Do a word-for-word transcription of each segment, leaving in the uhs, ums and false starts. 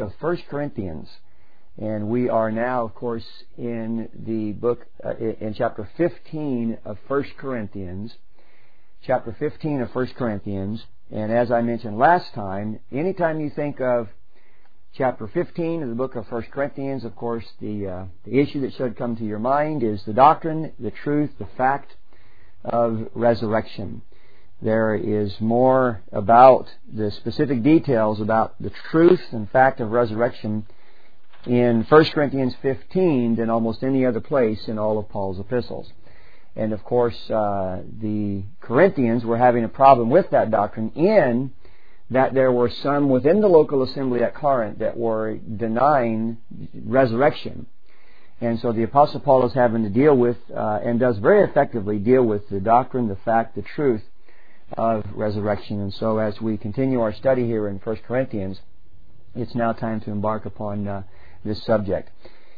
of First Corinthians. And we are now, of course, in the book, uh, in chapter fifteen of First Corinthians. Chapter fifteen of First Corinthians. And as I mentioned last time, anytime you think of chapter fifteen of the book of First Corinthians, of course, the, uh, the issue that should come to your mind is the doctrine, the truth, the fact of resurrection. There is more about the specific details about the truth and fact of resurrection in First Corinthians fifteen than almost any other place in all of Paul's epistles. And of course, uh, the Corinthians were having a problem with that doctrine in that there were some within the local assembly at Corinth that were denying resurrection. And so the Apostle Paul is having to deal with, uh, and does very effectively deal with the doctrine, the fact, the truth of resurrection. And so as we continue our study here in First Corinthians, it's now time to embark upon uh, this subject.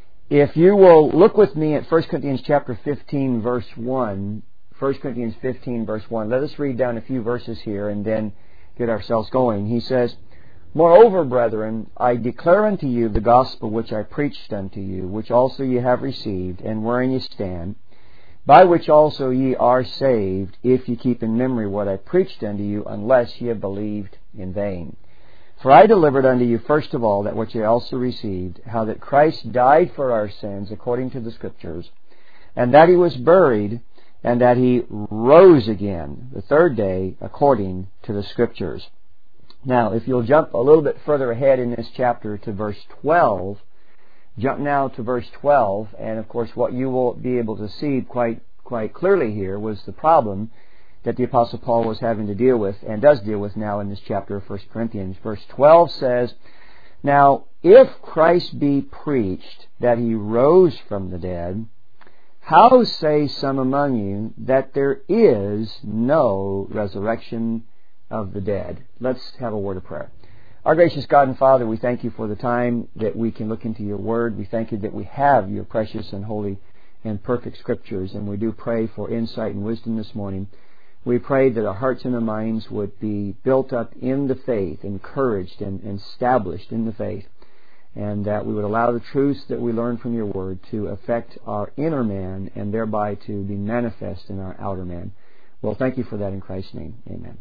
If you will look with me at First Corinthians chapter fifteen, verse one, First Corinthians fifteen, verse one. Let us read down a few verses here and then get ourselves going. He says, "Moreover, brethren, I declare unto you the gospel which I preached unto you, which also ye have received, and wherein ye stand, by which also ye are saved, if ye keep in memory what I preached unto you, unless ye have believed in vain. For I delivered unto you first of all that which ye also received, how that Christ died for our sins according to the Scriptures, and that He was buried, and that He rose again the third day according to the Scriptures." Now, if you'll jump a little bit further ahead in this chapter to verse twelve, jump now to verse twelve, and of course what you will be able to see quite quite clearly here was the problem that the Apostle Paul was having to deal with, and does deal with now in this chapter of First Corinthians. Verse twelve says, "Now, if Christ be preached that He rose from the dead, how say some among you that there is no resurrection of the dead?" Let's have a word of prayer. Our gracious God and Father, we thank you for the time that we can look into your word. We thank you that we have your precious and holy and perfect Scriptures, and we do pray for insight and wisdom this morning. We pray that our hearts and our minds would be built up in the faith, encouraged and established in the faith, and that we would allow the truths that we learn from your word to affect our inner man and thereby to be manifest in our outer man. Well, thank you for that in Christ's name. Amen.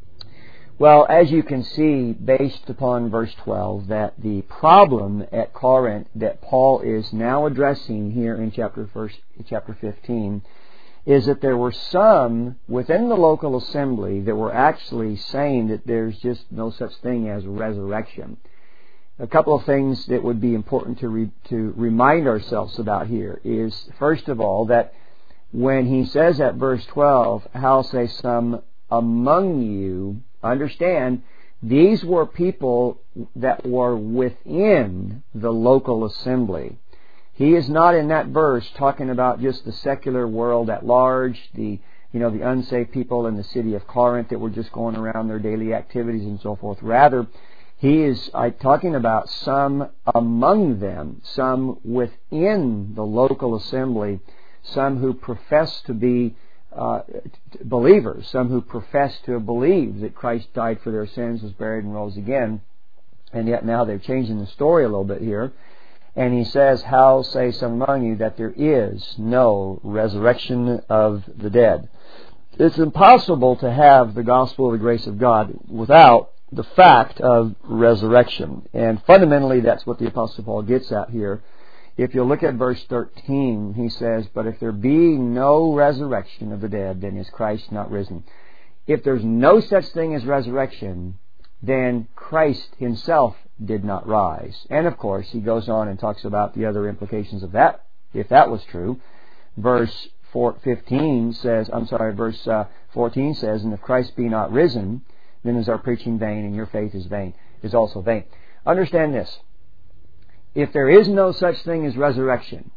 Well, as you can see, based upon verse twelve, that the problem at Corinth that Paul is now addressing here in chapter first, chapter fifteen is that there were some within the local assembly that were actually saying that there's just no such thing as resurrection. A couple of things that would be important to re, to remind ourselves about here is, first of all, that when he says at verse twelve, "How say some among you," understand, these were people that were within the local assembly. He is not in that verse talking about just the secular world at large, the you know the unsaved people in the city of Corinth that were just going around their daily activities and so forth. Rather, he is uh, talking about some among them, some within the local assembly, some who profess to be uh, believers, some who profess to believe that Christ died for their sins, was buried, and rose again. And yet now they're changing the story a little bit here. And he says, "How say some among you that there is no resurrection of the dead?" It's impossible to have the gospel of the grace of God without the fact of resurrection. And fundamentally, that's what the Apostle Paul gets at here. If you look at verse thirteen, he says, "But if there be no resurrection of the dead, then is Christ not risen." If there's no such thing as resurrection, then Christ Himself did not rise. And of course, he goes on and talks about the other implications of that, if that was true. Verse fifteen says, I'm sorry, verse uh, fourteen says, "And if Christ be not risen, then is our preaching vain, and your faith is vain, is also vain." Understand this. If there is no such thing as resurrection,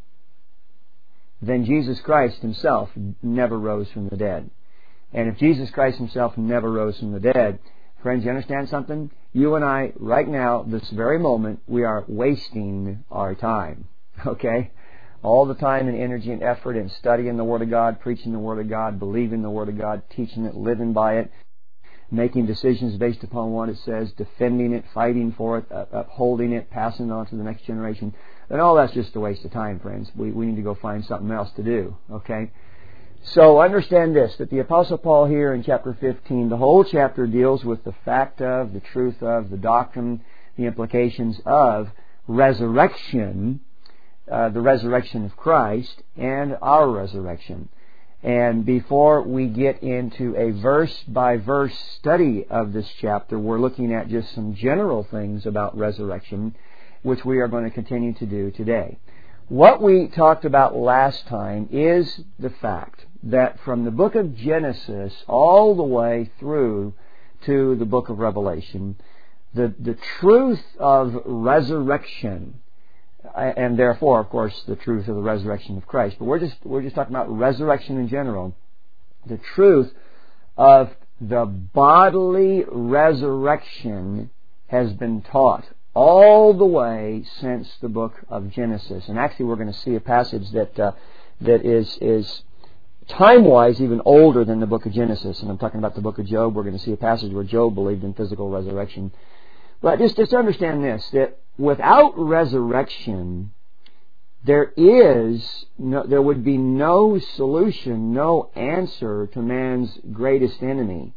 then Jesus Christ Himself never rose from the dead. And if Jesus Christ Himself never rose from the dead, friends, you understand something? You and I, right now, this very moment, we are wasting our time. Okay? All the time and energy and effort in studying the Word of God, preaching the Word of God, believing the Word of God, teaching it, living by it. making decisions based upon what it says, defending it, fighting for it, uh, upholding it, passing it on to the next generation, then all that's just a waste of time, friends. We, we need to go find something else to do, okay? So understand this, that the Apostle Paul here in chapter fifteen, the whole chapter deals with the fact of, the truth of, the doctrine, the implications of resurrection, uh, the resurrection of Christ, and our resurrection. And before we get into a verse-by-verse study of this chapter, we're looking at just some general things about resurrection, which we are going to continue to do today. What we talked about last time is the fact that from the book of Genesis all the way through to the book of Revelation, the, the truth of resurrection, and therefore, of course, the truth of the resurrection of Christ. But we're just we're just talking about resurrection in general. The truth of the bodily resurrection has been taught all the way since the book of Genesis. And actually, we're going to see a passage that uh, that is is time-wise even older than the book of Genesis. And I'm talking about the book of Job. We're going to see a passage where Job believed in physical resurrection. But just just understand this, that without resurrection, there is no, there would be no solution, no answer to man's greatest enemy.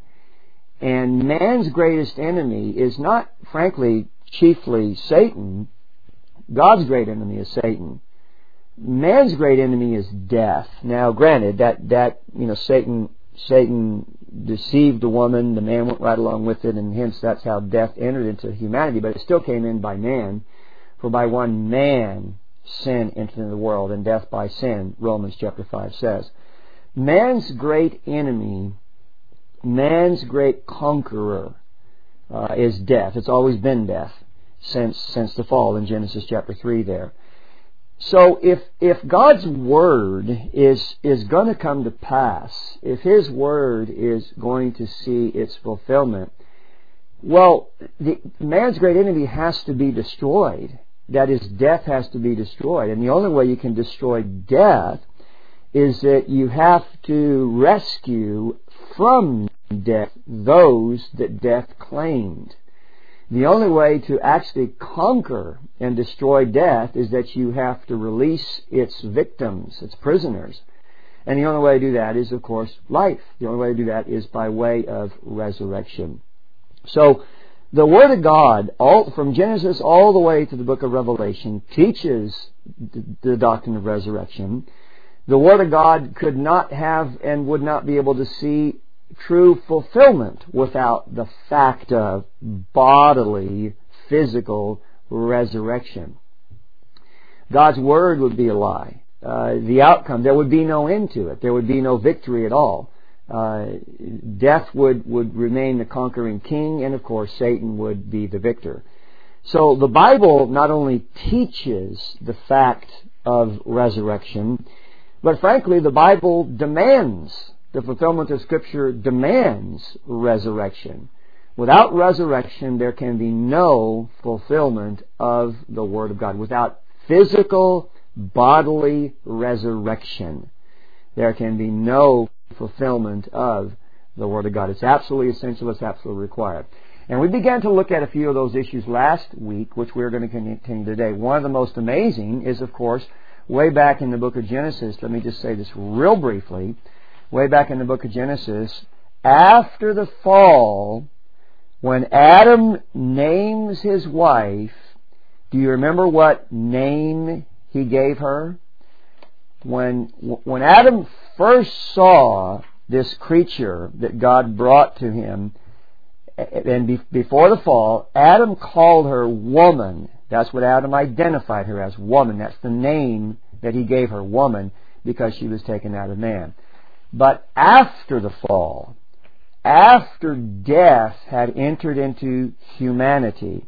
And man's greatest enemy is not, frankly, chiefly Satan. God's great enemy is Satan. Man's great enemy is death. Now, granted, that that you know, Satan Satan deceived the woman, the man went right along with it, and hence that's how death entered into humanity. But it still came in by man. For by one man sin entered into the world, and death by sin, Romans chapter five says. Man's great enemy, man's great conqueror, uh, is death. It's always been death since since the fall in Genesis chapter three there. So if if God's Word is is going to come to pass, if His Word is going to see its fulfillment, well, the, man's great enemy has to be destroyed. That is, death has to be destroyed. And the only way you can destroy death is that you have to rescue from death those that death claimed. The only way to actually conquer and destroy death is that you have to release its victims, its prisoners. And the only way to do that is, of course, life. The only way to do that is by way of resurrection. So, the Word of God, all from Genesis all the way to the book of Revelation, teaches the, the doctrine of resurrection. The Word of God could not have and would not be able to see true fulfillment without the fact of bodily, physical resurrection. God's Word would be a lie. Uh, the outcome, there would be no end to it. There would be no victory at all. Uh, death would, would remain the conquering king, and of course Satan would be the victor. So the Bible not only teaches the fact of resurrection, but frankly the Bible demands, the fulfillment of Scripture demands resurrection. Without resurrection there can be no fulfillment of the Word of God. Without physical, bodily resurrection, there can be no fulfillment of the Word of God. It's absolutely essential. It's absolutely required. And we began to look at a few of those issues last week, which we're going to continue today. One of the most amazing is, of course, way back in the book of Genesis. Let me just say this real briefly. Way back in the book of Genesis, after the fall, when Adam names his wife, do you remember what name he gave her? When when Adam first saw this creature that God brought to him, and be, before the fall, Adam called her woman. That's what Adam identified her as, woman. That's the name that he gave her, woman, because she was taken out of man. But after the fall, after death had entered into humanity,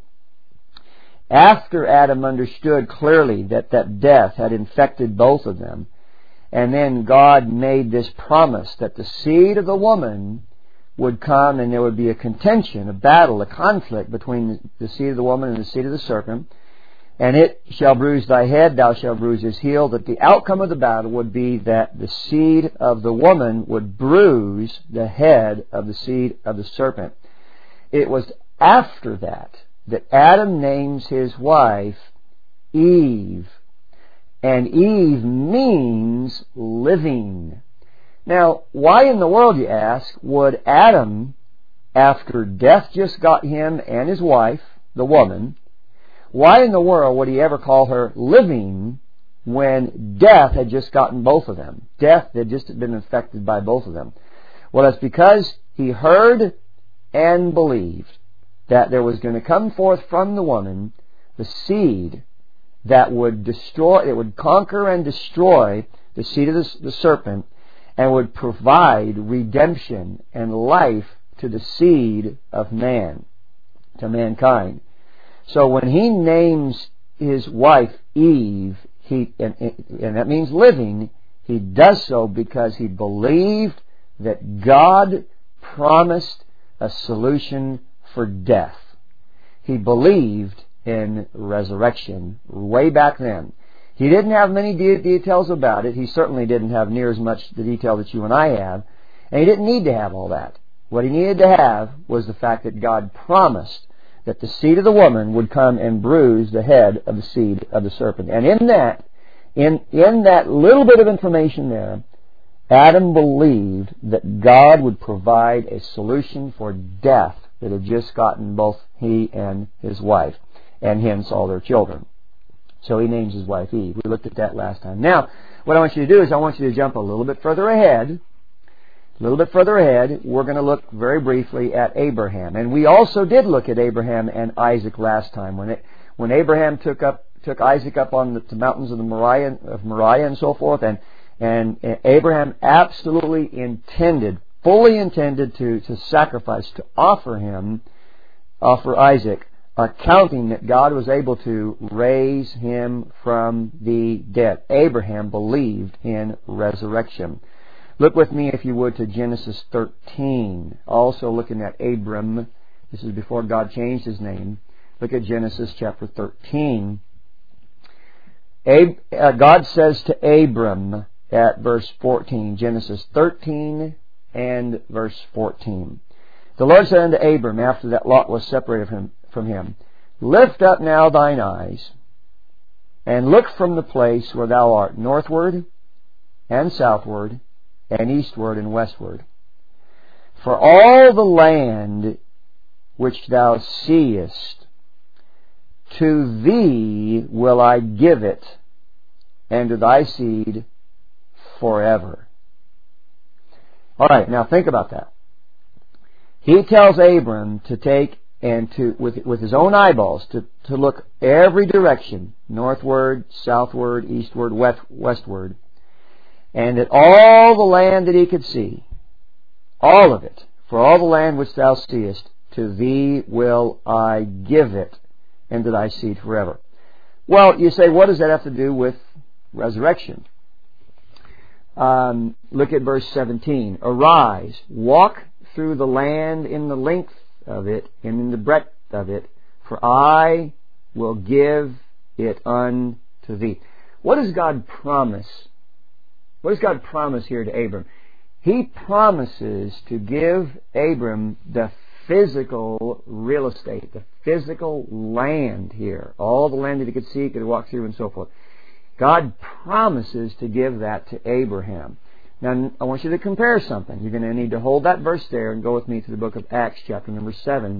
after Adam understood clearly that that death had infected both of them, and then God made this promise that the seed of the woman would come and there would be a contention, a battle, a conflict between the seed of the woman and the seed of the serpent, And it shall bruise thy head, thou shalt bruise his heel. That the outcome of the battle would be that the seed of the woman would bruise the head of the seed of the serpent. It was after that that Adam names his wife Eve. And Eve means living. Now, why in the world, you ask, would Adam, after death just got him and his wife, the woman, why in the world would he ever call her living when death had just gotten both of them? Death had just been infected by both of them. Well, it's because he heard and believed that there was going to come forth from the woman the seed that would destroy, it would conquer and destroy the seed of the, the serpent, and would provide redemption and life to the seed of man, to mankind. So when he names his wife Eve, he and, and that means living, he does so because he believed that God promised a solution for death. He believed in resurrection way back then. He didn't have many de- details about it. He certainly didn't have near as much the detail that you and I have. And he didn't need to have all that. What he needed to have was the fact that God promised that the seed of the woman would come and bruise the head of the seed of the serpent. And in that, in, in that little bit of information there, Adam believed that God would provide a solution for death that had just gotten both he and his wife, and hence all their children. So he names his wife Eve. We looked at that last time. Now, what I want you to do is I want you to jump a little bit further ahead. A little bit further ahead, we're going to look very briefly at Abraham. And we also did look at Abraham and Isaac last time. When it, when Abraham took up took Isaac up on the, the mountains of the Moriah, of Moriah and so forth, and, and Abraham absolutely intended, fully intended to, to sacrifice, to offer him, offer Isaac, accounting that God was able to raise him from the dead. Abraham believed in resurrection. Look with me, if you would, to Genesis thirteen. Also looking at Abram. This is before God changed his name. Look at Genesis chapter thirteen. Ab- uh, God says to Abram at verse fourteen, Genesis thirteen and verse fourteen. The Lord said unto Abram, after that Lot was separated from, from him, Lift up now thine eyes, and look from the place where thou art, northward and southward, and eastward and westward. For all the land which thou seest, to thee will I give it, and to thy seed forever. All right, now think about that. He tells Abram to take and to, with, with his own eyeballs, to, to look every direction, northward, southward, eastward, west, westward, and that all the land that he could see, all of it, for all the land which thou seest, to thee will I give it, and to thy seed forever. Well, you say, what does that have to do with resurrection? Um, look at verse seventeen. Arise, walk through the land in the length of it and in the breadth of it, for I will give it unto thee. What does God promise? What does God promise here to Abram? He promises to give Abram the physical real estate, the physical land here. All the land that he could see, could walk through, and so forth. God promises to give that to Abraham. Now, I want you to compare something. You're going to need to hold that verse there and go with me to the book of Acts, chapter number seven.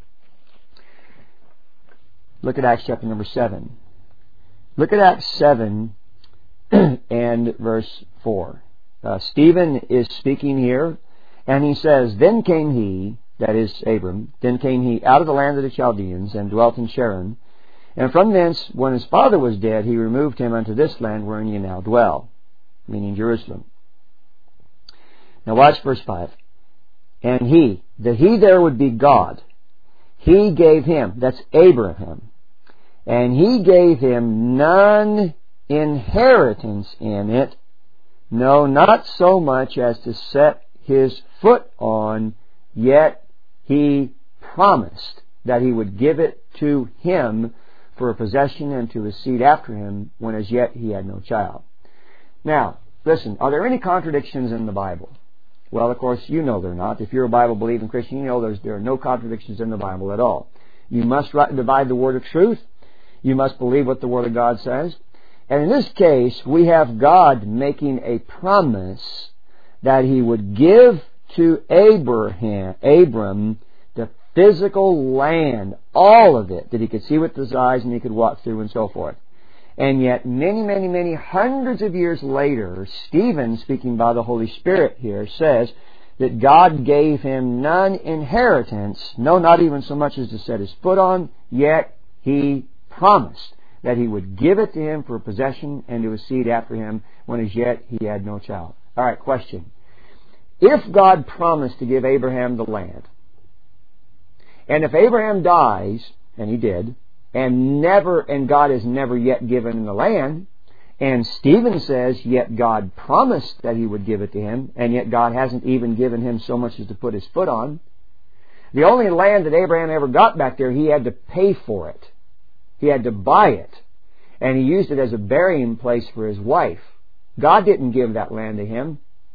Look at Acts chapter number seven. Look at Acts seven and verse four. Uh, Stephen is speaking here, and he says, Then came he, that is Abram, then came he out of the land of the Chaldeans, and dwelt in Charan. And from thence, when his father was dead, he removed him unto this land wherein ye now dwell, meaning Jerusalem. Now watch verse five. And he, the he there would be God, he gave him, that's Abraham, and he gave him none inheritance in it, no, not so much as to set his foot on, yet he promised that he would give it to him for a possession and to his seed after him, when as yet he had no child. Now, listen, are there any contradictions in the Bible? Well, of course, you know there are not. If you're a Bible-believing Christian, you know there's, there are no contradictions in the Bible at all. You must divide the Word of truth. You must believe what the Word of God says. And in this case, we have God making a promise that He would give to Abraham, Abram the physical land, all of it, that he could see with his eyes and he could walk through and so forth. And yet, many, many, many hundreds of years later, Stephen, speaking by the Holy Spirit here, says that God gave him none inheritance, no, not even so much as to set his foot on, yet He promised that He would give it to him for possession and to his seed after him, when as yet he had no child. All right, question. If God promised to give Abraham the land, and if Abraham dies, and he did, and never, and God has never yet given him the land, and Stephen says, yet God promised that He would give it to him, and yet God hasn't even given him so much as to put his foot on. The only land that Abraham ever got back there, he had to pay for it. He had to buy it. And he used it as a burying place for his wife. God didn't give that land to him.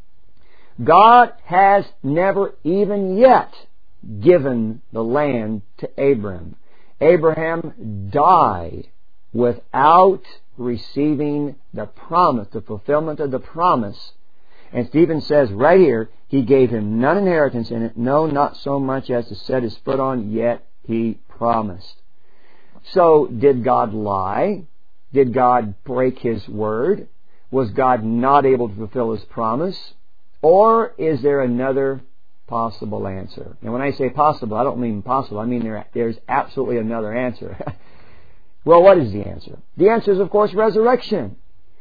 God has never even yet given the land to Abraham. Abraham died without receiving the promise, the fulfillment of the promise. And Stephen says right here, He gave him none inheritance in it, no, not so much as to set his foot on, yet He promised. So, did God lie? Did God break His word? Was God not able to fulfill His promise? Or is there another possible answer? And when I say possible, I don't mean possible. I mean there, there's absolutely another answer. Well, what is the answer? The answer is, of course, resurrection.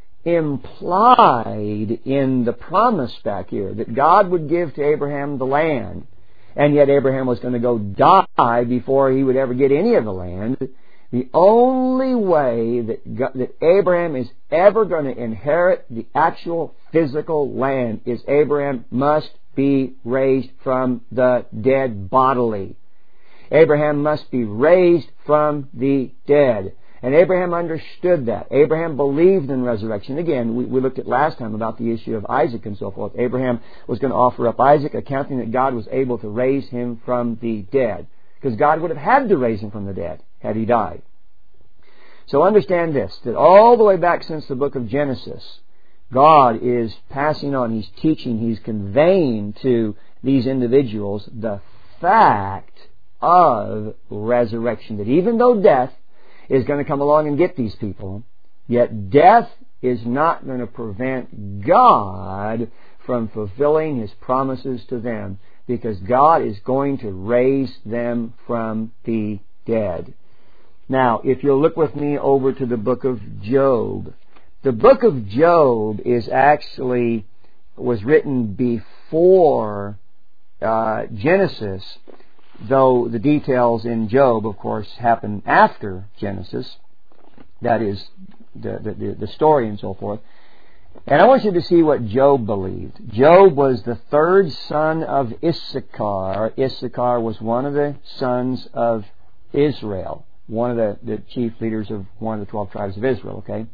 Implied in the promise back here that God would give to Abraham the land, and yet Abraham was going to go die before he would ever get any of the land. The only way that, God, that Abraham is ever going to inherit the actual physical land is Abraham must be raised from the dead bodily. Abraham must be raised from the dead. And Abraham understood that. Abraham believed in resurrection. Again, we, we looked at last time about the issue of Isaac and so forth. Abraham was going to offer up Isaac, accounting that God was able to raise him from the dead. Because God would have had to raise him from the dead had he died. So understand this, that all the way back since the book of Genesis, God is passing on, He's teaching, He's conveying to these individuals the fact of resurrection. That even though death is going to come along and get these people, yet death is not going to prevent God from fulfilling His promises to them, because God is going to raise them from the dead. Now, if you'll look with me over to the book of Job. The book of Job is actually, was written before uh, Genesis, though the details in Job, of course, happen after Genesis. That is, the, the, the story and so forth. And I want you to see what Job believed. Job was the third son of Issachar. Issachar was one of the sons of Israel, one of the, the chief leaders of one of the twelve tribes of Israel, okay?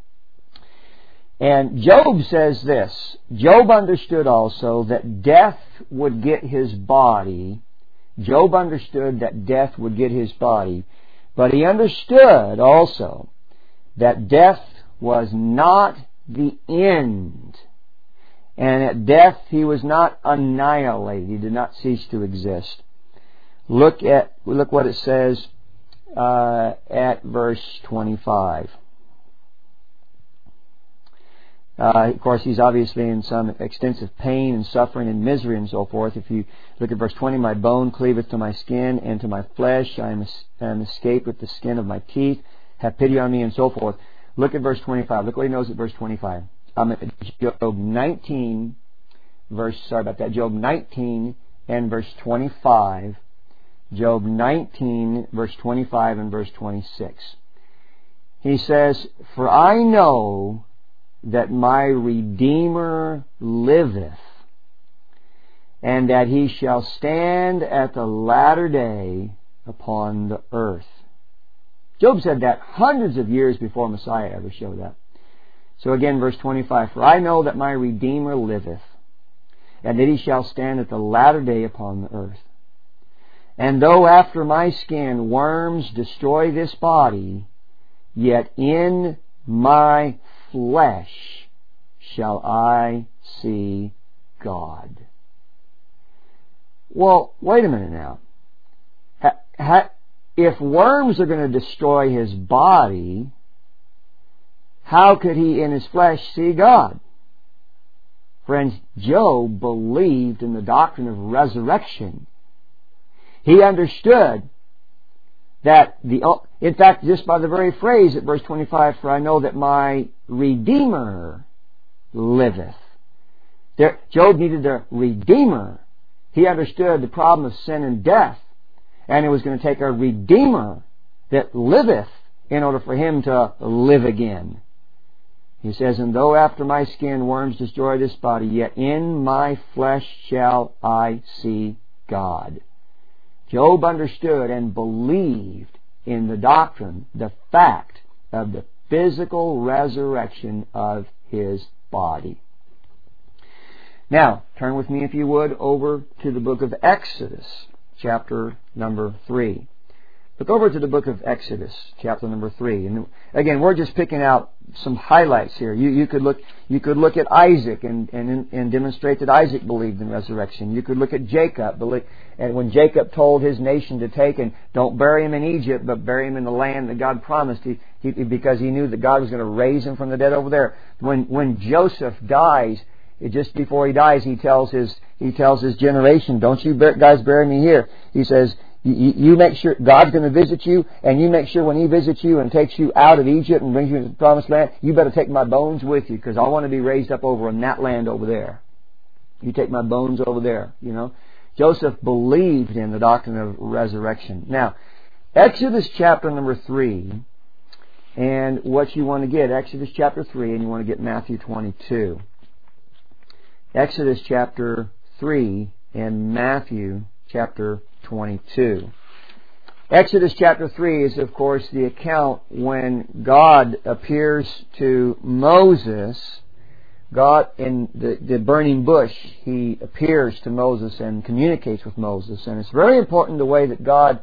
And Job says this, Job understood also that death would get his body. Job understood that death would get his body, but he understood also that death was not the end, and at death he was not annihilated. He did not cease to exist. Look at look what it says uh, at verse twenty-five. Uh, of course, he's obviously in some extensive pain and suffering and misery and so forth. If you look at verse twenty, my bone cleaveth to my skin, and to my flesh I am, es- am escaped with the skin of my teeth. Have pity on me, and so forth. Look at verse twenty-five. Look what he knows at verse twenty-five. Um, Job nineteen, verse, sorry about that, Job nineteen and verse twenty-five. Job nineteen, verse twenty-five and verse twenty-six. He says, for I know that my Redeemer liveth, and that He shall stand at the latter day upon the earth. Job said that hundreds of years before Messiah ever showed up. So again, verse twenty-five, For I know that my Redeemer liveth, and that he shall stand at the latter day upon the earth. And though after my skin worms destroy this body, yet in my flesh shall I see God. Well, wait a minute now. Ha, ha, if worms are going to destroy his body, how could he in his flesh see God? Friends, Job believed in the doctrine of resurrection. He understood that the, in fact, just by the very phrase at verse twenty-five, For I know that my Redeemer liveth. There, Job needed a Redeemer. He understood the problem of sin and death, and it was going to take a Redeemer that liveth in order for him to live again. He says, And though after my skin worms destroy this body, yet in my flesh shall I see God. Job understood and believed in the doctrine, the fact of the physical resurrection of his body. Now, turn with me, if you would, over to the book of Exodus, chapter number three. Look over to the book of Exodus, chapter number three. And again, we're just picking out some highlights here. You, you could look, you could look at Isaac and, and, and demonstrate that Isaac believed in resurrection. You could look at Jacob, and when Jacob told his nation to take and don't bury him in Egypt, but bury him in the land that God promised, he, he, because he knew that God was going to raise him from the dead over there. When when Joseph dies, just before he dies, he tells his he tells his generation, "Don't you guys bury me here." He says, You, you make sure God's going to visit you, and you make sure when He visits you and takes you out of Egypt and brings you to the promised land, you better take my bones with you, because I want to be raised up over in that land over there. You take my bones over there, you know. Joseph believed in the doctrine of resurrection. Now, Exodus chapter number three, and what you want to get, Exodus chapter three, and you want to get Matthew twenty-two. Exodus chapter three and Matthew chapter twenty-two. Exodus chapter three is, of course, the account when God appears to Moses. God, in the, the burning bush, He appears to Moses and communicates with Moses. And it's very important the way that God,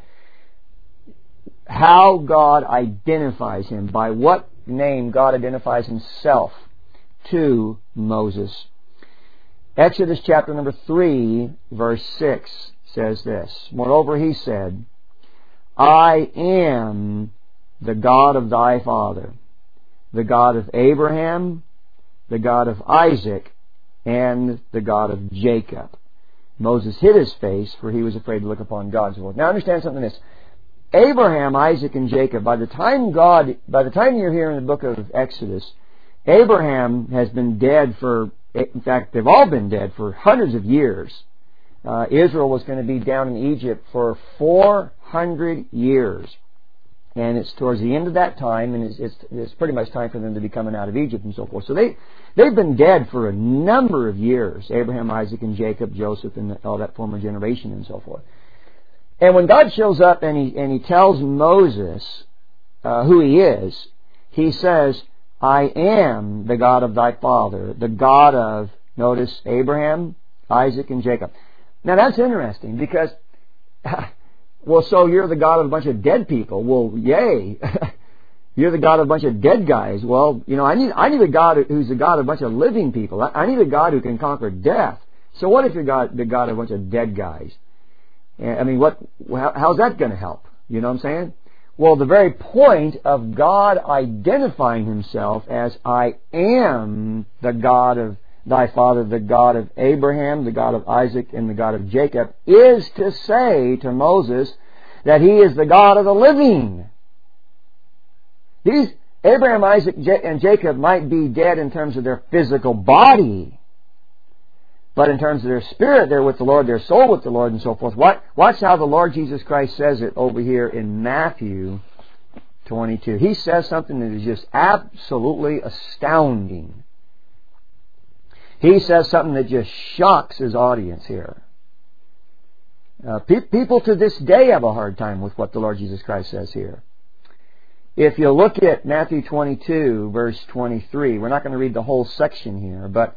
how God identifies Him, by what name God identifies Himself to Moses. Exodus chapter number three, verse six says this, Moreover He said, I am the God of thy father, the God of Abraham, the God of Isaac, and the God of Jacob. Moses hid his face, for he was afraid to look upon God's word. Now understand something this. Abraham, Isaac, and Jacob, by the time God, by the time you're here in the book of Exodus, Abraham has been dead for, in fact, they've all been dead for hundreds of years. Uh, Israel was going to be down in Egypt for four hundred years. And it's towards the end of that time, and it's, it's, it's pretty much time for them to be coming out of Egypt and so forth. So they, they've been dead for a number of years. Abraham, Isaac, and Jacob, Joseph, and all that former generation and so forth. And when God shows up and He, and he tells Moses uh, who He is, He says, I am the God of thy father, the God of, notice, Abraham, Isaac, and Jacob. Now that's interesting because, well, so you're the God of a bunch of dead people. Well, yay. You're the God of a bunch of dead guys. Well, you know, I need I need a God who's the God of a bunch of living people. I, I need a God who can conquer death. So what if you're God, the God of a bunch of dead guys? I mean, what? How, how's that going to help? You know what I'm saying? Well, the very point of God identifying Himself as I am the God of thy father, the God of Abraham, the God of Isaac, and the God of Jacob, is to say to Moses that He is the God of the living. These Abraham, Isaac, and Jacob might be dead in terms of their physical body, but in terms of their spirit, they're with the Lord, their soul with the Lord, and so forth. Watch how the Lord Jesus Christ says it over here in Matthew twenty-two. He says something that is just absolutely astounding. He says something that just shocks His audience here. Uh, pe- people to this day have a hard time with what the Lord Jesus Christ says here. if you look at Matthew twenty-two, verse twenty-three, we're not going to read the whole section here, but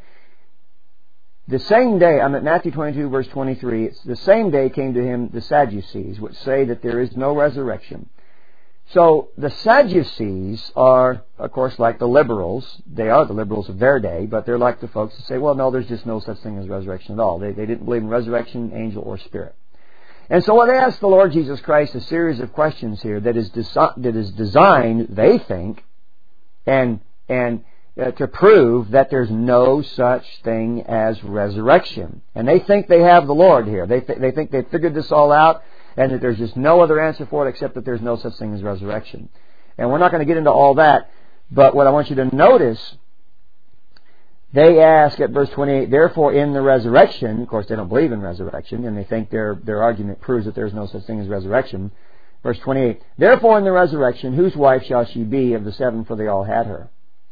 the same day, I'm at Matthew twenty-two, verse twenty-three, it's the same day came to him the Sadducees, which say that there is no resurrection. So the Sadducees are, of course, like the liberals. They are the liberals of their day, but they're like the folks that say, well, no, there's just no such thing as resurrection at all. They, they didn't believe in resurrection, angel, or spirit. And so they asked the Lord Jesus Christ a series of questions here that is, desi- that is designed, they think, and and uh, to prove that there's no such thing as resurrection. And they think they have the Lord here. They, th- they think they've figured this all out, and that there's just no other answer for it except that there's no such thing as resurrection. And we're not going to get into all that, but what I want you to notice, they ask at verse twenty-eight, therefore in the resurrection, of course they don't believe in resurrection, and they think their, their argument proves that there's no such thing as resurrection. Verse twenty-eight, therefore in the resurrection, whose wife shall she be of the seven, for they all had her?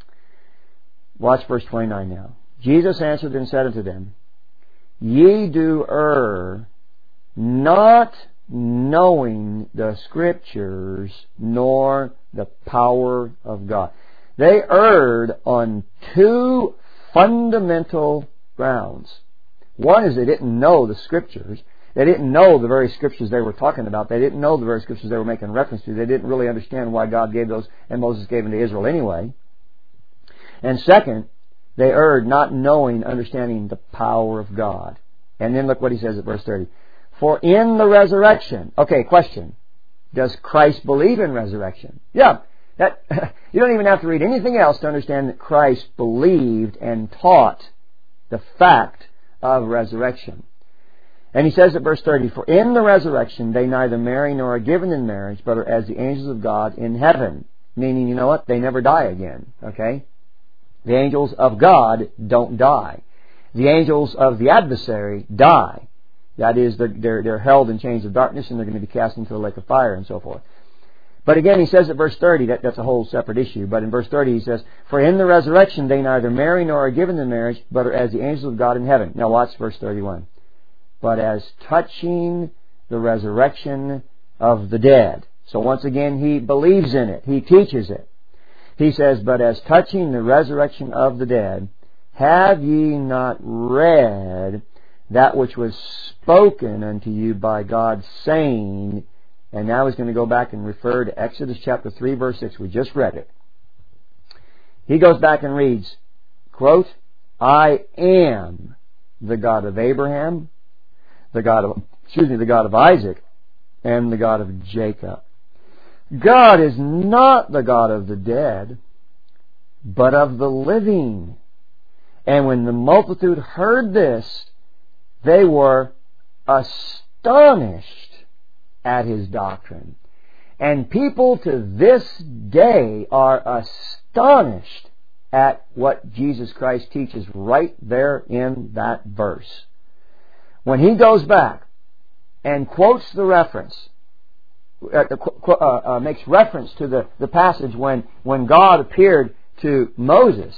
Watch verse twenty-nine now. Jesus answered and said unto them, ye do err, not knowing the Scriptures, nor the power of God. They erred on two fundamental grounds. One is they didn't know the Scriptures. They didn't know the very Scriptures they were talking about. They didn't know the very Scriptures they were making reference to. They didn't really understand why God gave those, and Moses gave them to Israel anyway. And second, they erred not knowing, understanding the power of God. And then look what he says at verse thirty. For in the resurrection, okay, question, does Christ believe in resurrection? Yeah, that you don't even have to read anything else to understand that Christ believed and taught the fact of resurrection. And he says at verse thirty, for in the resurrection they neither marry nor are given in marriage, but are as the angels of God in heaven. Meaning, you know what? They never die again, okay? The angels of God don't die. The angels of the adversary die. That is, they're, they're held in chains of darkness, and they're going to be cast into the lake of fire and so forth. But again, he says at verse thirty, that, that's a whole separate issue, but in verse thirty he says, for in the resurrection they neither marry nor are given in marriage, but are as the angels of God in heaven. Now watch verse thirty-one. But as touching the resurrection of the dead. So once again, he believes in it. He teaches it. He says, but as touching the resurrection of the dead, have ye not read that which was spoken unto you by God, saying, and now he's going to go back and refer to Exodus chapter three, verse six. We just read it. He goes back and reads, quote, I am the God of Abraham, the God of, excuse me, the God of Isaac, and the God of Jacob. God is not the God of the dead, but of the living. And when the multitude heard this, they were astonished at his doctrine. And people to this day are astonished at what Jesus Christ teaches right there in that verse. When he goes back and quotes the reference, uh, uh, uh, makes reference to the, the passage when, when God appeared to Moses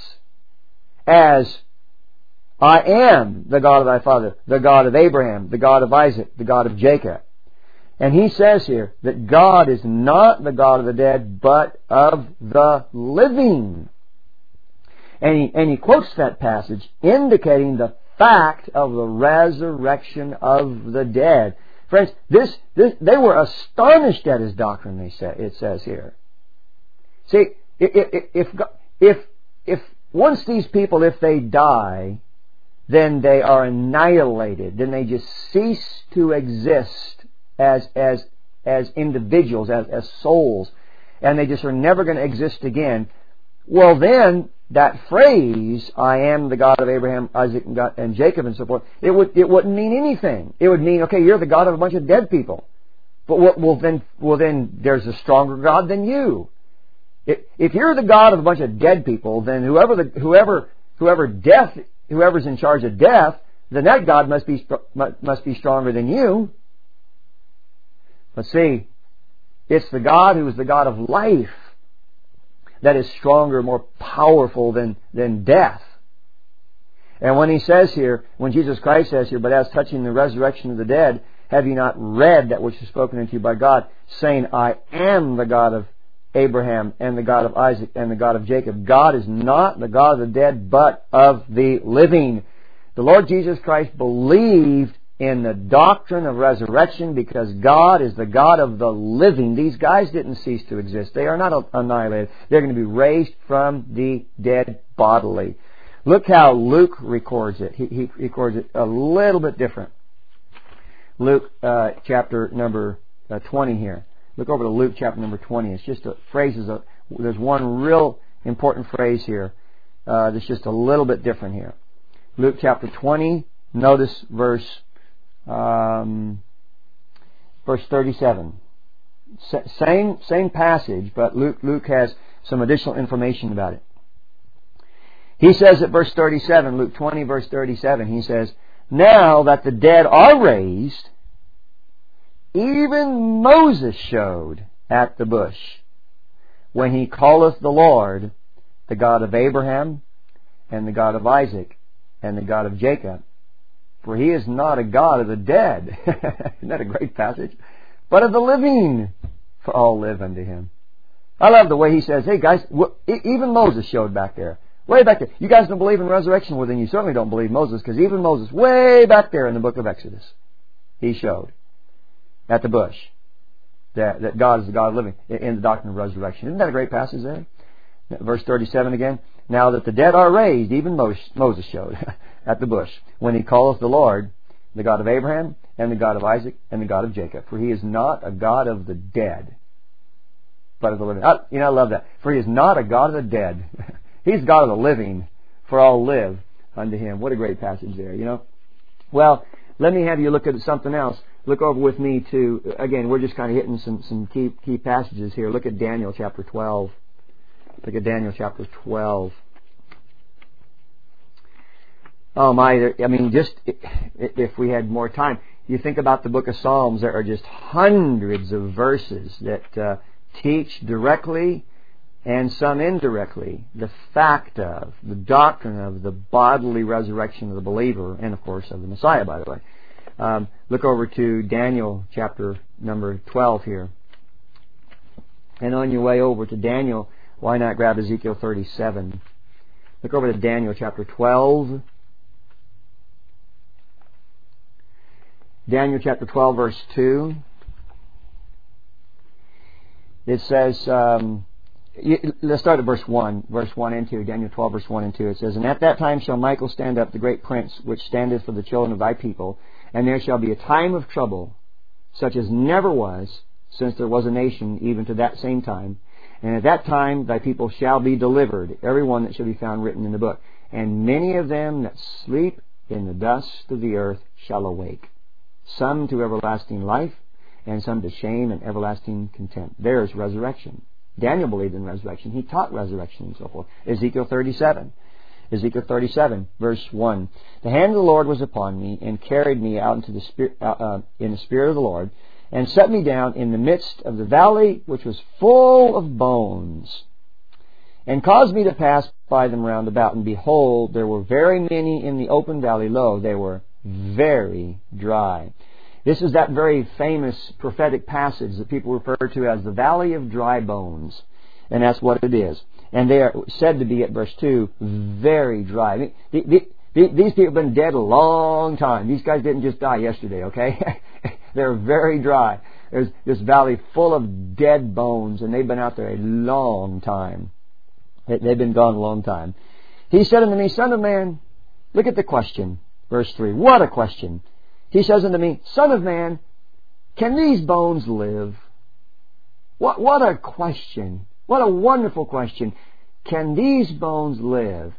as, I am the God of thy father, the God of Abraham, the God of Isaac, the God of Jacob. And he says here that God is not the God of the dead, but of the living. And he, and he quotes that passage indicating the fact of the resurrection of the dead. Friends, this, this they were astonished at his doctrine, they say, it says here. See, if, if, if, if once these people, if they die, then they are annihilated. Then they just cease to exist as as as individuals, as, as souls, and they just are never going to exist again. Well, then that phrase, I am the God of Abraham, Isaac, and, God, and Jacob, and so forth, it would it wouldn't mean anything. It would mean, okay, you're the God of a bunch of dead people. But what, well then, well then, there's a stronger God than you. If, if you're the God of a bunch of dead people, then whoever the whoever whoever death whoever's in charge of death, then that God must be must be stronger than you. But see, it's the God who is the God of life that is stronger, more powerful than, than death. And when he says here, when Jesus Christ says here, but as touching the resurrection of the dead, have you not read that which is spoken unto you by God, saying, I am the God of Abraham and the God of Isaac and the God of Jacob. God is not the God of the dead, but of the living. The Lord Jesus Christ believed in the doctrine of resurrection because God is the God of the living. These guys didn't cease to exist. They are not annihilated. They're going to be raised from the dead bodily. Look how Luke records it. He, he records it a little bit different. Luke uh, chapter number uh, twenty here. Look over to Luke chapter number twenty. It's just a phrases. Of, there's one real important phrase here uh, that's just a little bit different here. Luke chapter twenty. Notice verse um, verse thirty-seven. S- same same passage, but Luke Luke has some additional information about it. He says at verse thirty-seven, Luke twenty, verse thirty-seven. He says, "Now that the dead are raised, even Moses showed at the bush, when he calleth the Lord, the God of Abraham, and the God of Isaac, and the God of Jacob. For he is not a God of the dead." Isn't that a great passage? "But of the living, for all live unto him." I love the way he says, hey guys, even Moses showed back there. Way back there. You guys don't believe in resurrection? Well, then you certainly don't believe Moses, because even Moses, way back there in the book of Exodus, he showed at the bush that, that God is the God of living in the doctrine of resurrection. Isn't that a great passage there? Verse thirty-seven again. "Now that the dead are raised, even Moses showed at the bush, when he calleth the Lord, the God of Abraham, and the God of Isaac, and the God of Jacob. For he is not a God of the dead, but of the living." Oh, you know, I love that. For he is not a God of the dead. He's God of the living, for all live unto him. What a great passage there, you know. Well, let me have you look at something else. Look over with me to, again, we're just kind of hitting some, some key, key passages here. Look at Daniel chapter twelve. Look at Daniel chapter twelve. Oh my, I mean, just if we had more time, you think about the book of Psalms, there are just hundreds of verses that uh, teach directly and some indirectly the fact of, the doctrine of the bodily resurrection of the believer, and of course of the Messiah, by the way. Um, look over to Daniel chapter number twelve here. And on your way over to Daniel, why not grab Ezekiel thirty-seven? Look over to Daniel chapter twelve. Daniel chapter twelve, verse two. It says, um, let's start at verse one, verse one and two, Daniel twelve, verse one and two. It says, "And at that time shall Michael stand up, the great prince, which standeth for the children of thy people, and there shall be a time of trouble, such as never was, since there was a nation, even to that same time. And at that time thy people shall be delivered, every one that shall be found written in the book. And many of them that sleep in the dust of the earth shall awake, some to everlasting life, and some to shame and everlasting contempt." There is resurrection. Daniel believed in resurrection. He taught resurrection and so forth. Ezekiel thirty-seven. Ezekiel thirty-seven, verse one. "The hand of the Lord was upon me, and carried me out into the spirit, uh, uh, in the spirit of the Lord, and set me down in the midst of the valley, which was full of bones, and caused me to pass by them round about. And behold, there were very many in the open valley. Lo, they were very dry." This is that very famous prophetic passage that people refer to as the Valley of Dry Bones. And that's what it is. And they are said to be, at verse two, very dry. The, the, the, these people have been dead a long time. These guys didn't just die yesterday, okay? They're very dry. There's this valley full of dead bones, and they've been out there a long time. They've been gone a long time. "He said unto me, Son of man," look at the question, verse three. What a question. "He says unto me, Son of man, can these bones live?" What, what a question. What a wonderful question. Can these bones live?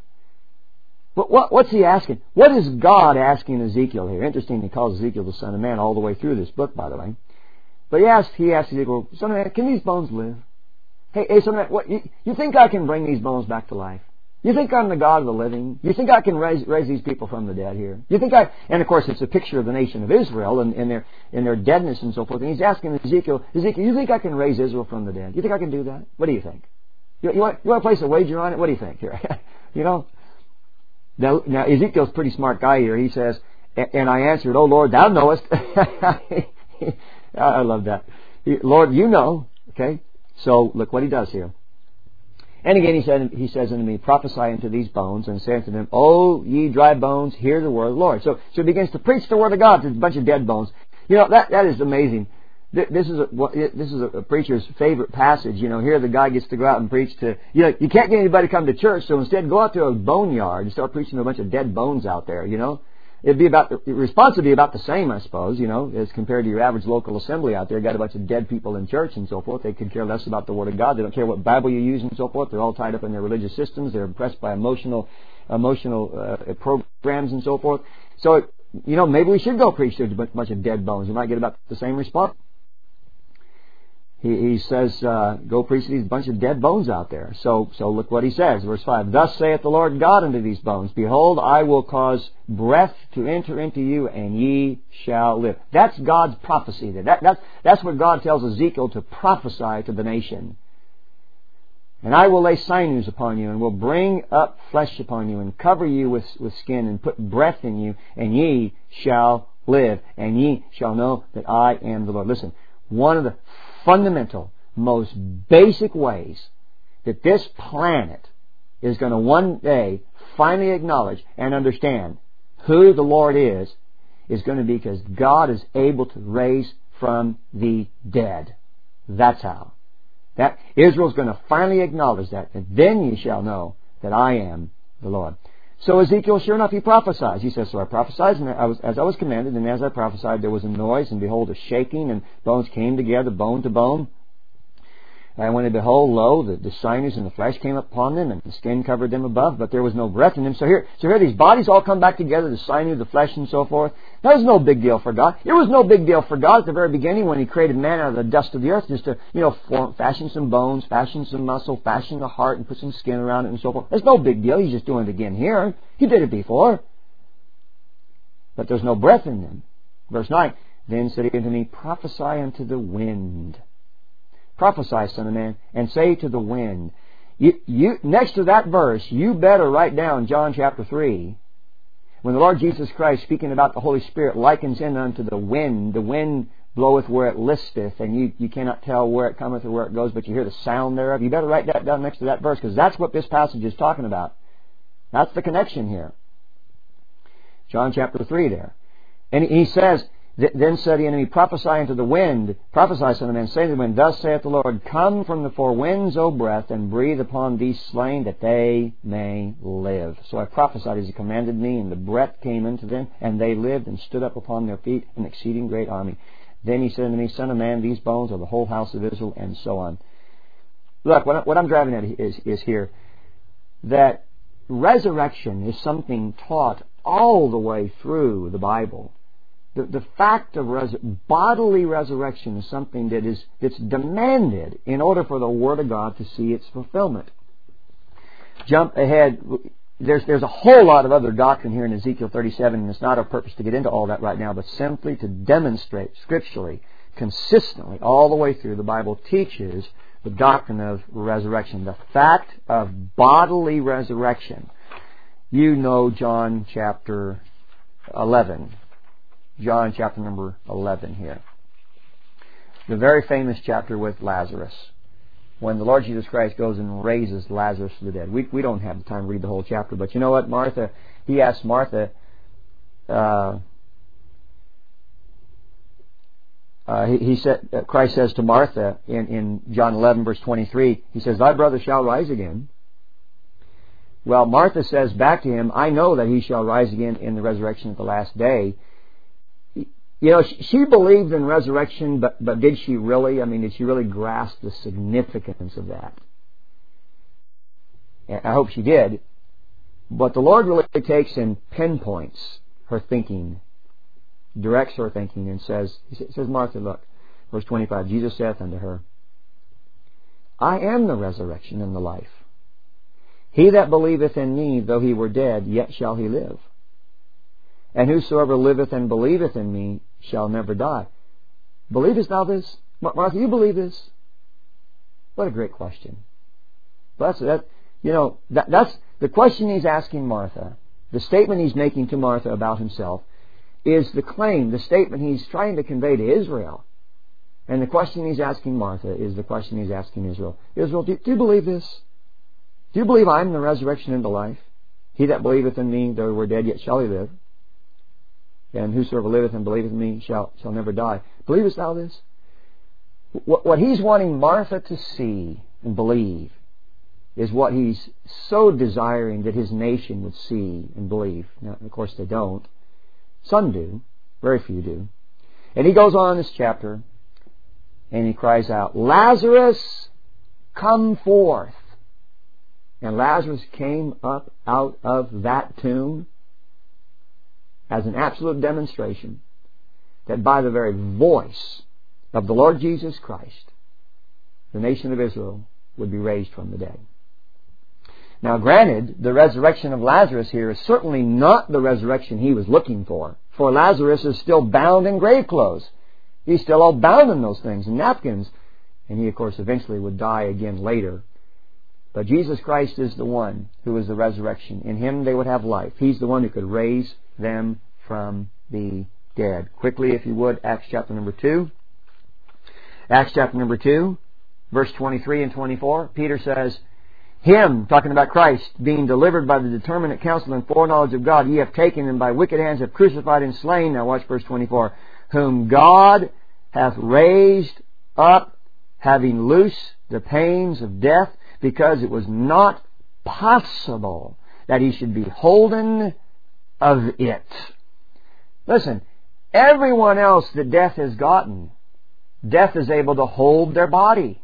But what, what's he asking? What is God asking Ezekiel here? Interesting, he calls Ezekiel the Son of Man all the way through this book, by the way. But he asked, he asked Ezekiel, "Son of man, can these bones live?" Hey, hey, son of man, what, you, you think I can bring these bones back to life? You think I'm the God of the living? You think I can raise raise these people from the dead here? You think I? And of course, it's a picture of the nation of Israel and, and their and their deadness and so forth. And he's asking Ezekiel, Ezekiel, you think I can raise Israel from the dead? You think I can do that? What do you think? You, you want you want to place a wager on it? What do you think here? You know. Now, now Ezekiel's a pretty smart guy here. He says, "And I answered, O Lord, Thou knowest." I love that. Lord, you know. Okay. So look what he does here. And again he said, he says unto me, prophesy unto these bones, and say unto them, O ye dry bones, hear the word of the Lord. So, so he begins to preach the word of God to a bunch of dead bones. You know, that, that is amazing. This is a, this is a preacher's favorite passage. You know, here the guy gets to go out and preach to, you know, you can't get anybody to come to church, so instead go out to a boneyard and start preaching to a bunch of dead bones out there, you know. It'd be about, the response would be about the same, I suppose, you know, as compared to your average local assembly out there. You got a bunch of dead people in church and so forth. They could care less about the Word of God. They don't care what Bible you use and so forth. They're all tied up in their religious systems. They're impressed by emotional, emotional uh, programs and so forth. So, you know, maybe we should go preach to a bunch of dead bones. We might get about the same response. He, he says, uh, go preach to these bunch of dead bones out there. So, so look what he says, verse five. Thus saith the Lord God unto these bones, behold, I will cause breath to enter into you, and ye shall live. That's God's prophecy there. That, that's, that's what God tells Ezekiel to prophesy to the nation. And I will lay sinews upon you, and will bring up flesh upon you, and cover you with, with skin, and put breath in you, and ye shall live, and ye shall know that I am the Lord. Listen, one of the fundamental, most basic ways that this planet is going to one day finally acknowledge and understand who the Lord is, is going to be because God is able to raise from the dead. That's how. That Israel's going to finally acknowledge that, and then ye shall know that I am the Lord. So Ezekiel, sure enough, he prophesies. He says, so I prophesied, and I was, as I was commanded, and as I prophesied, there was a noise, and behold, a shaking, and bones came together, bone to bone. And when, behold, lo, the, the sinews and the flesh came upon them, and the skin covered them above, but there was no breath in them. So here, so here these bodies all come back together, the sinew, the flesh, and so forth. That was no big deal for God. It was no big deal for God at the very beginning when He created man out of the dust of the earth, just to, you know, form, fashion some bones, fashion some muscle, fashion a heart, and put some skin around it, and so forth. It's no big deal. He's just doing it again here. He did it before. But there's no breath in them. Verse nine, then said he unto me, prophesy unto the wind. Prophesy, son of man, and say to the wind. You, you, next to that verse, you better write down John chapter three. When the Lord Jesus Christ, speaking about the Holy Spirit, likens him unto the wind. The wind bloweth where it listeth, and you, you cannot tell where it cometh or where it goes, but you hear the sound thereof. You better write that down next to that verse, because that's what this passage is talking about. That's the connection here. John chapter three there. And he says, then said he unto me, prophesy unto the wind, prophesy, son of man, say to the wind, thus saith the Lord, come from the four winds, O breath, and breathe upon these slain, that they may live. So I prophesied as he commanded me, and the breath came into them, and they lived, and stood up upon their feet, an exceeding great army. Then he said unto me, son of man, these bones are the whole house of Israel, and so on. Look, what I'm driving at is, is here, that resurrection is something taught all the way through the Bible. The, the fact of res- bodily resurrection is something that is that's demanded in order for the Word of God to see its fulfillment. Jump ahead. There's there's a whole lot of other doctrine here in Ezekiel thirty-seven, and it's not our purpose to get into all that right now, but simply to demonstrate scripturally, consistently, all the way through, the Bible teaches the doctrine of resurrection, the fact of bodily resurrection. You know John chapter eleven. John chapter number eleven here. The very famous chapter with Lazarus. When the Lord Jesus Christ goes and raises Lazarus from the dead. We we don't have the time to read the whole chapter, but you know what? Martha, he asked Martha, uh, uh, he, he said, uh, Christ says to Martha in, in John eleven verse twenty-three, he says, thy brother shall rise again. Well, Martha says back to him, I know that he shall rise again in the resurrection at the last day. You know, she, she believed in resurrection, but, but did she really? I mean, did she really grasp the significance of that? And I hope she did. But the Lord really takes and pinpoints her thinking, directs her thinking, and says, he says, Martha, look, verse twenty-five, Jesus saith unto her, I am the resurrection and the life. He that believeth in me, though he were dead, yet shall he live. And whosoever liveth and believeth in me shall never die. Believest thou this? Martha, you believe this? What a great question. That's that. You know, that, that's the question he's asking Martha. The statement he's making to Martha about himself is the claim, the statement he's trying to convey to Israel. And the question he's asking Martha is the question he's asking Israel. Israel, do, do you believe this? Do you believe I am the resurrection and the life? He that believeth in me, though he were dead, yet shall he live. And whosoever liveth and believeth in me shall, shall never die. Believest thou this? What, what he's wanting Martha to see and believe is what he's so desiring that his nation would see and believe. Now, of course, they don't. Some do. Very few do. And he goes on in this chapter, and he cries out, Lazarus, come forth. And Lazarus came up out of that tomb as an absolute demonstration that by the very voice of the Lord Jesus Christ, the nation of Israel would be raised from the dead. Now, granted, the resurrection of Lazarus here is certainly not the resurrection he was looking for. For Lazarus is still bound in grave clothes. He's still all bound in those things, in napkins. And he, of course, eventually would die again later. But Jesus Christ is the one who is the resurrection. In Him they would have life. He's the one who could raise them from the dead. Quickly, if you would, Acts chapter number two. Acts chapter number two, verse twenty-three and twenty-four. Peter says, Him, talking about Christ, being delivered by the determinate counsel and foreknowledge of God, ye have taken, and by wicked hands have crucified and slain. Now watch verse twenty-four. Whom God hath raised up, having loosed the pains of death, because it was not possible that he should be holden of it. Listen, everyone else that death has gotten, death is able to hold their body,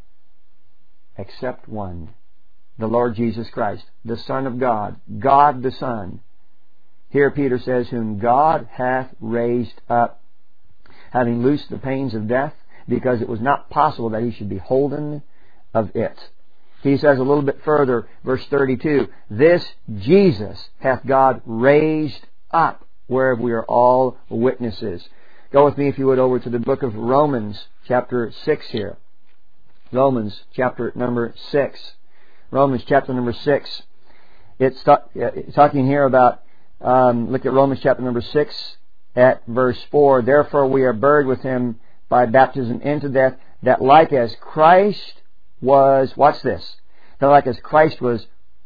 except one. The Lord Jesus Christ, the Son of God, God the Son. Here Peter says, whom God hath raised up, having loosed the pains of death, because it was not possible that he should be holden of it. He says a little bit further, verse thirty-two, this Jesus hath God raised up, whereof we are all witnesses. Go with me, if you would, over to the book of Romans, chapter six here. Romans, chapter number six. Romans chapter number six. It's, ta- it's talking here about, um, look at Romans chapter number six at verse four. Therefore we are buried with him by baptism into death, that like as Christ was, watch this, that like as Christ was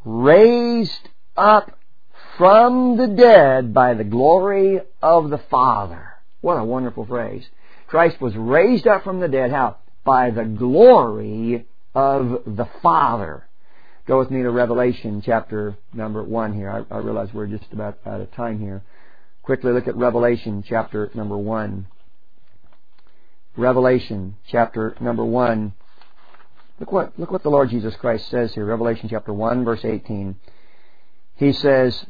raised up from the dead by the glory of the Father. What a wonderful phrase. Christ was raised up from the dead. How? By the glory of the Father. Go with me to Revelation chapter number one here. I, I realize we're just about out of time here. Quickly look at Revelation chapter number one. Revelation chapter number one. Look what, look what the Lord Jesus Christ says here. Revelation chapter one, verse eighteen. He says,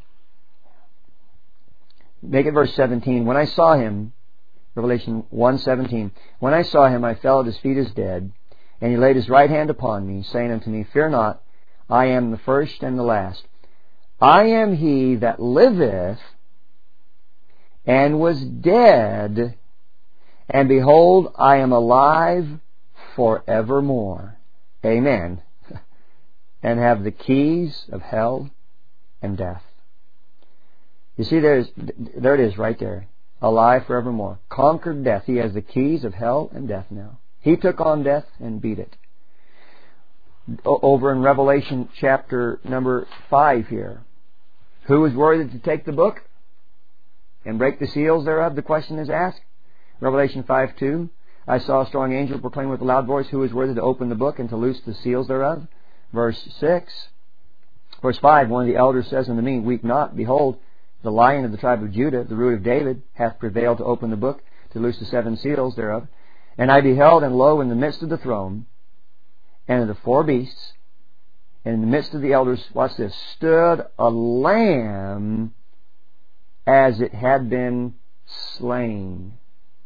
make it verse seventeen. When I saw him, Revelation one seventeen, when I saw him, I fell at his feet as dead, and he laid his right hand upon me, saying unto me, fear not, I am the first and the last. I am he that liveth and was dead, and behold, I am alive forevermore. Amen. And have the keys of hell and death. You see, there's, there it is right there. Alive forevermore. Conquered death. He has the keys of hell and death now. He took on death and beat it. Over in Revelation chapter number five here. Who is worthy to take the book and break the seals thereof? The question is asked. Revelation five two. I saw a strong angel proclaim with a loud voice, who is worthy to open the book and to loose the seals thereof? Verse six. Verse five, one of the elders says unto me, weep not, behold, the Lion of the tribe of Judah, the root of David, hath prevailed to open the book, to loose the seven seals thereof. And I beheld, and lo, in the midst of the throne, and of the four beasts, and in the midst of the elders, watch this, stood a lamb as it had been slain.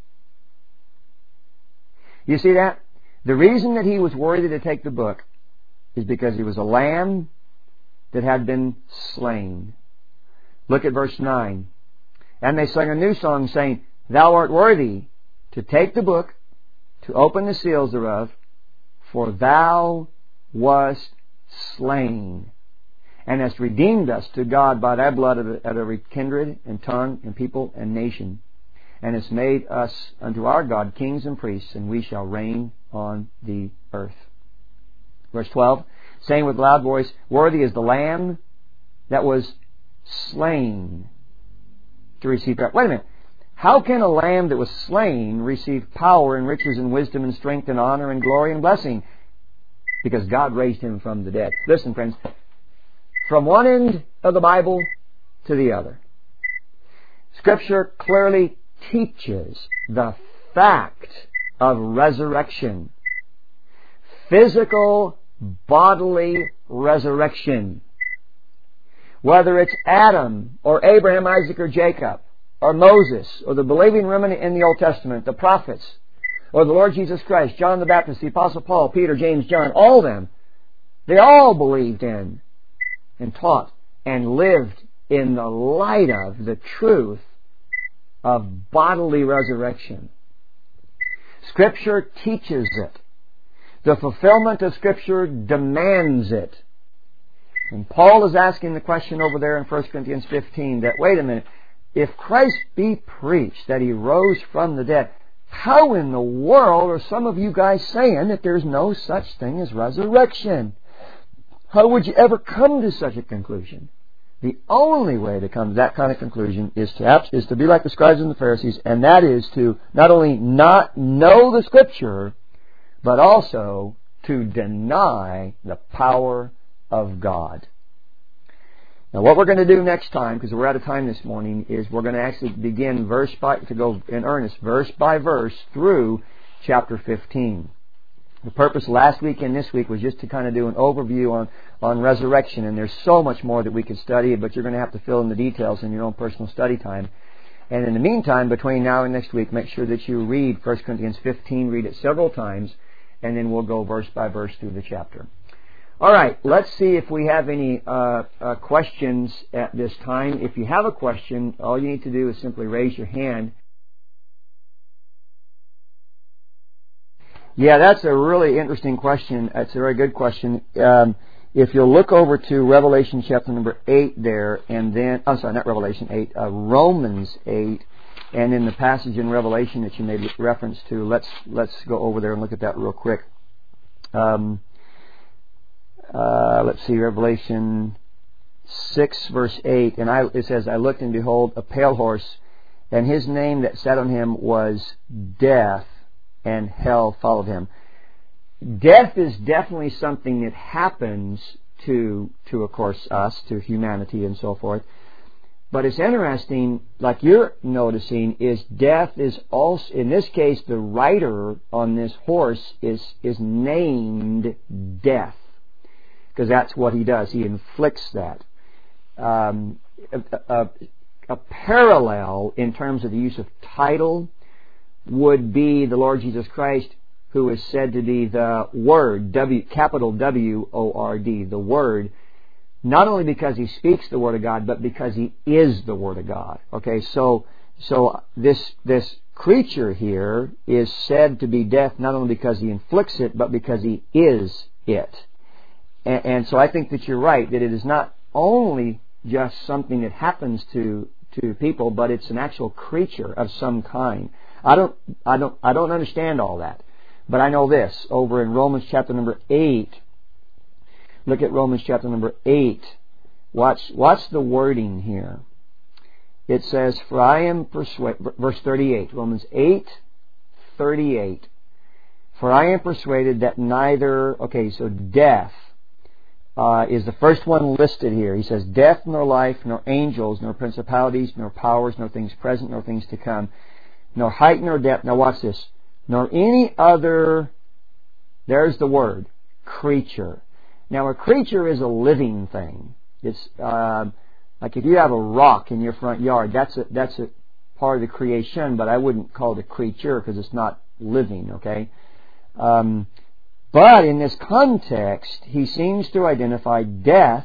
You see that? The reason that he was worthy to take the book is because he was a lamb that had been slain. Look at verse nine. And they sang a new song, saying, thou art worthy to take the book, to open the seals thereof, for thou wast slain, and hast redeemed us to God by thy blood of every kindred and tongue and people and nation, and hast made us unto our God kings and priests, and we shall reign on the earth. Verse twelve, saying with a loud voice, Worthy is the Lamb that was slain to receive power. Wait a minute. How can a lamb that was slain receive power and riches and wisdom and strength and honor and glory and blessing? Because God raised him from the dead. Listen, friends, from one end of the Bible to the other, Scripture clearly teaches the fact of resurrection. Physical, bodily resurrection. Whether it's Adam or Abraham, Isaac, or Jacob, or Moses, or the believing remnant in the Old Testament, the prophets, or the Lord Jesus Christ, John the Baptist, the Apostle Paul, Peter, James, John, all of them, they all believed in and taught and lived in the light of the truth of bodily resurrection. Scripture teaches it. The fulfillment of Scripture demands it. And Paul is asking the question over there in First Corinthians fifteen that, wait a minute, if Christ be preached that He rose from the dead, how in the world are some of you guys saying that there's no such thing as resurrection? How would you ever come to such a conclusion? The only way to come to that kind of conclusion is to, is to be like the scribes and the Pharisees, and that is to not only not know the Scripture, but also to deny the power of God. Now, what we're going to do next time, because we're out of time this morning, is we're going to actually begin verse by, to go in earnest, verse by verse through chapter fifteen. The purpose last week and this week was just to kind of do an overview on, on resurrection, and there's so much more that we could study, but you're going to have to fill in the details in your own personal study time. And in the meantime, between now and next week, make sure that you read First Corinthians fifteen, read it several times, and then we'll go verse by verse through the chapter. All right, let's see if we have any uh, uh, questions at this time. If you have a question, all you need to do is simply raise your hand. Yeah, that's a really interesting question. That's a very good question. Um, if you'll look over to Revelation chapter number eight there, and then, I'm sorry, not Revelation eight, uh, Romans eight, and in the passage in Revelation that you made reference to, let's let's go over there and look at that real quick. Um, uh, let's see, Revelation six, verse eight, and I, it says, I looked and behold a pale horse, and his name that sat on him was Death, and hell followed him. Death is definitely something that happens to, to of course, us, to humanity and so forth. But it's interesting, like you're noticing, is death is also, in this case, the rider on this horse is, is named Death. Because that's what he does. He inflicts that. Um, a, a, a parallel in terms of the use of title would be the Lord Jesus Christ, who is said to be the Word, W, capital W O R D, the Word, not only because He speaks the Word of God, but because He is the Word of God. Okay, so so this this creature here is said to be death not only because He inflicts it, but because He is it. And, and so I think that you're right, that it is not only just something that happens to to people, but it's an actual creature of some kind. I don't I don't I don't understand all that. But I know this, over in Romans chapter number eight, look at Romans chapter number eight. Watch, watch the wording here. It says, for I am persuaded, verse thirty-eight, Romans eight, thirty-eight. For I am persuaded that neither, okay, so death uh, is the first one listed here. He says, death nor life, nor angels, nor principalities, nor powers, nor things present, nor things to come, nor height nor depth. Now watch this. Nor any other, there's the word, creature. Now a creature is a living thing. It's uh, like if you have a rock in your front yard, that's a, that's a part of the creation, but I wouldn't call it a creature because it's not living, okay? Um, but in this context, he seems to identify death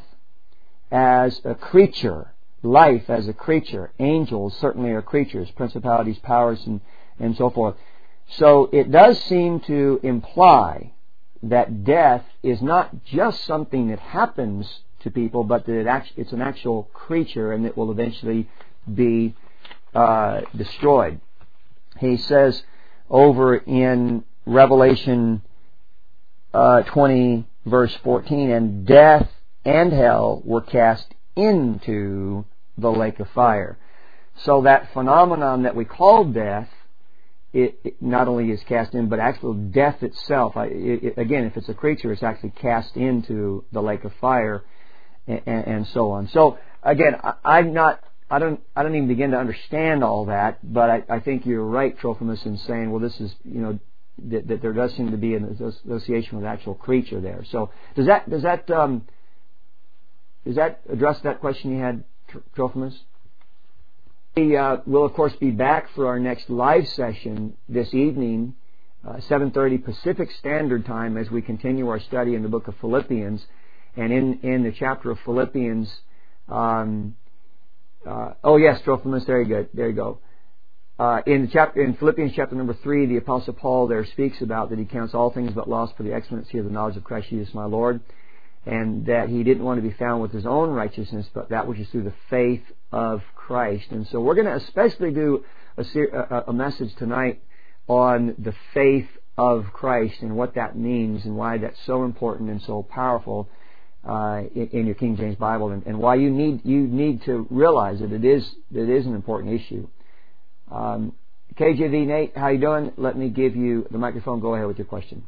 as a creature, life as a creature. Angels certainly are creatures, principalities, powers, and, and so forth. So it does seem to imply that death is not just something that happens to people, but that it act- it's an actual creature and it will eventually be uh, destroyed. he says over in Revelation uh, twenty, verse fourteen, and death and hell were cast into the lake of fire. So that phenomenon that we call death, it, it not only is cast in, but actual death itself. I, it, again, if it's a creature, it's actually cast into the lake of fire, and, and so on. So again, I, I'm not. I don't. I don't even begin to understand all that. But I, I think you're right, Trophimus, in saying, well, this is, you know, that, that there does seem to be an association with actual creature there. So does that does that um, does that address that question you had, Trophimus? We uh, will, of course, be back for our next live session this evening, uh, seven thirty Pacific Standard Time, as we continue our study in the book of Philippians. And in, in the chapter of Philippians, um, uh, oh yes, Trophimus, there you go. There you go. Uh, in the chapter, in Philippians chapter number three, the Apostle Paul there speaks about that he counts all things but loss for the excellency of the knowledge of Christ Jesus my Lord, and that he didn't want to be found with his own righteousness, but that which is through the faith of Christ. And so we're going to especially do a, a, a message tonight on the faith of Christ and what that means and why that's so important and so powerful uh, in, in your King James Bible, and, and why you need you need to realize that it is that it is an important issue. Um, K J V Nate, how you doing? Let me give you the microphone. Go ahead with your question.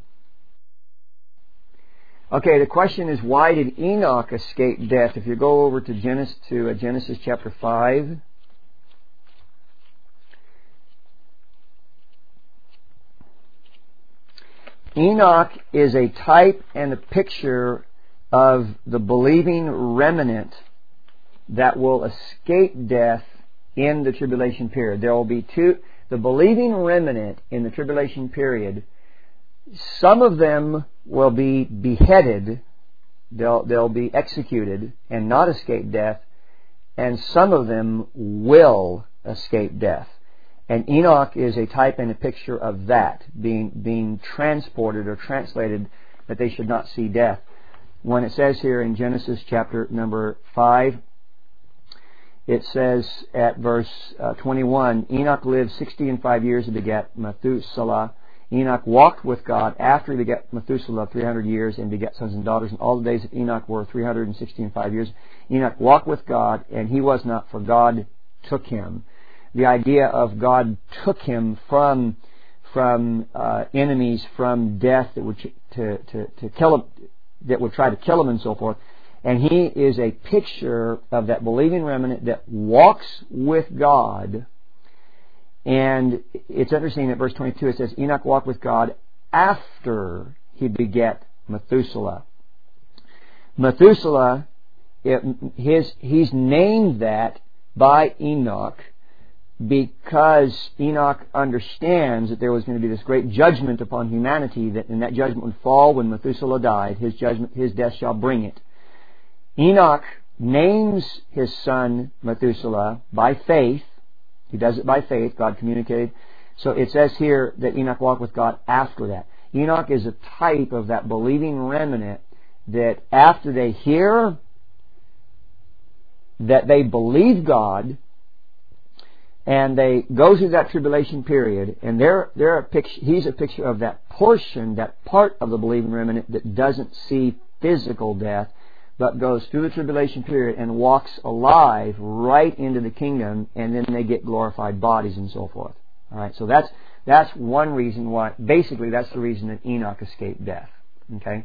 Okay, the question is, why did Enoch escape death? If you go over to Genesis, to uh, Genesis chapter five, Enoch is a type and a picture of the believing remnant that will escape death in the tribulation period. There will be two, the believing remnant in the tribulation period. Some of them will be beheaded, they'll, they'll be executed and not escape death, and some of them will escape death. And Enoch is a type and a picture of that, being, being transported or translated, that they should not see death. When it says here in Genesis chapter number five, it says at verse uh, twenty-one, Enoch lived sixty and five years and begat Methuselah. Enoch walked with God after he begat Methuselah three hundred years and begat sons and daughters, and all the days of Enoch were three hundred sixty and five years. Enoch walked with God, and he was not, for God took him. The idea of God took him from from uh, enemies, from death that would to, to, to kill him, that would try to kill him and so forth. And he is a picture of that believing remnant that walks with God. And it's interesting that verse twenty-two, it says, Enoch walked with God after he begat Methuselah. Methuselah, it, his, he's named that by Enoch because Enoch understands that there was going to be this great judgment upon humanity, that, and that judgment would fall when Methuselah died. His judgment, his death shall bring it. Enoch names his son Methuselah by faith. He does it by faith. God communicated. So it says here that Enoch walked with God after that. Enoch is a type of that believing remnant that after they hear that they believe God and they go through that tribulation period, and they're, they're a picture, he's a picture of that portion, that part of the believing remnant that doesn't see physical death, but goes through the tribulation period and walks alive right into the kingdom, and then they get glorified bodies and so forth. All right, so that's that's one reason why. Basically, that's the reason that Enoch escaped death. Okay.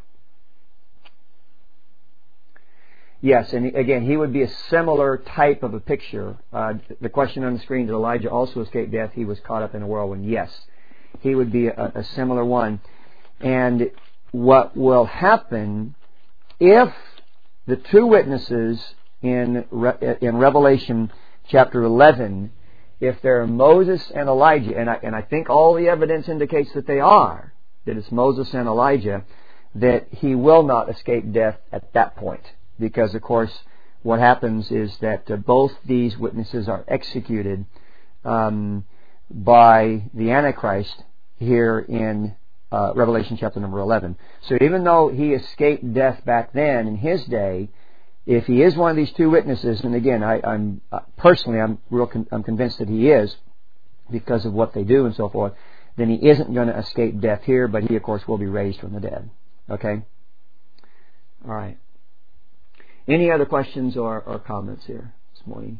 Yes, and again, he would be a similar type of a picture. Uh, the question on the screen: did Elijah also escape death? He was caught up in a whirlwind. Yes, he would be a, a similar one. And what will happen if the two witnesses in Re- in Revelation chapter eleven, if they're Moses and Elijah, and I, and I think all the evidence indicates that they are, that it's Moses and Elijah, that he will not escape death at that point. Because, of course, what happens is that uh, both these witnesses are executed um, by the Antichrist here in Uh, Revelation chapter number eleven. So even though he escaped death back then in his day, if he is one of these two witnesses, and again, I, I'm uh, personally I'm real con- I'm convinced that he is, because of what they do and so forth, then he isn't going to escape death here, but he, of course, will be raised from the dead. Okay? All right. Any other questions or, or comments here this morning?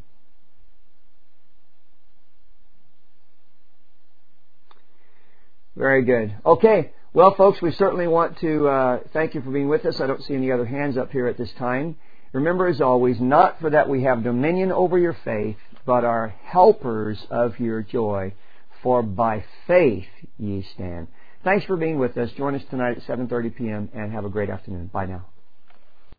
Very good. Okay. Well, folks, we certainly want to uh, thank you for being with us. I don't see any other hands up here at this time. Remember, as always, not for that we have dominion over your faith, but are helpers of your joy. For by faith ye stand. Thanks for being with us. Join us tonight at seven thirty p.m. and have a great afternoon. Bye now.